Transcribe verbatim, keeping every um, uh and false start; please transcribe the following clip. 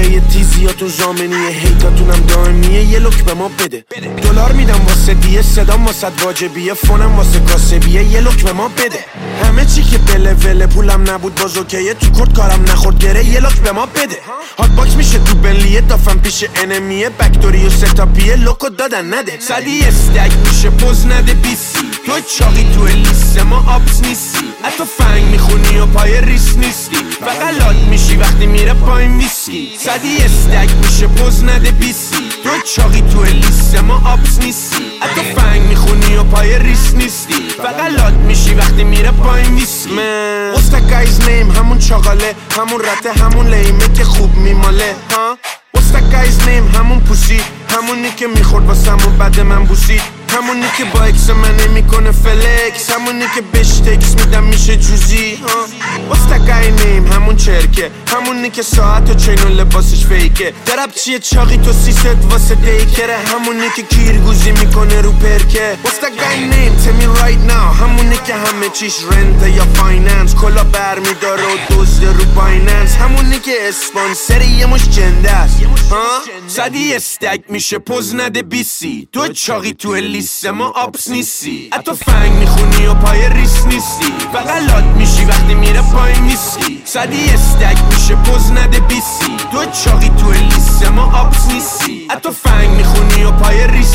موقع تیزیاتون زامنیه، هیتاتونم دائمیه، یه لوک به ما بده. دلار میدم واسه دیه، صدام واسه واجبیه، فونم واسه کاسبیه، یه لوک به ما بده. همه چی که بله وله، پولم نبود باز اوکیه، تو کرد کارم نخورد گره، یه لوک به ما بده. هات باکس میشه تو بنلیه، دافم پیش انمیه، بکتوری و ستاپیه، لوکو دادن نده. صدی استک میشه پوز نده بیسی، تو چاقی تو لیست ما آبس نیستی، حتی فنگ میخونی و پای ریس نیستی، فقط لاد میشی وقتی میره پایین ویسکی. صدی استک میشه پوز نده بیسی، تو چاقی تو لیست ما آبس نیستی، حتی فنگ میخونی و پای ریس نیستی، فقط لاد میشی وقتی میره پایین ویسکی. من What's that guy's name؟ همون چاقاله، همون رته، همون لیمه که خوب میماله. ها What's that guy's name؟ همون پوسی، همونی که میخورد واسمون بعد من بوسید، همونی که با اکس من نمیکنه فلکس، همونی که بهش تکس میدم میشه جوزی. What's that guy name؟ همون چرکه، همونی که ساعت و چین و لباسش فیکه، درب چیه چاقی تو سیست واسه دیکره، همونی که کیرگوزی میکنه رو پرکه. What's that guy name؟ tell me right now. همونی که همه چیش رنته یا فایننس، کلا برمیداره و دزده رو بایننس، همونی که اسپانسری یه مش جنده است. صدی استک میشه پوز نده بیسی، تو چاقی تو لیست ما آبس نیستی، حتی فنگ میخونی و پای ریس نیستی، فقط لاد میشی وقتی میره پایین ویسکی. صدی استک میشه پوز نده بیسی، تو چاقی تو لیست ما آبس نیستی، حتی فنگ میخونی و پای ریس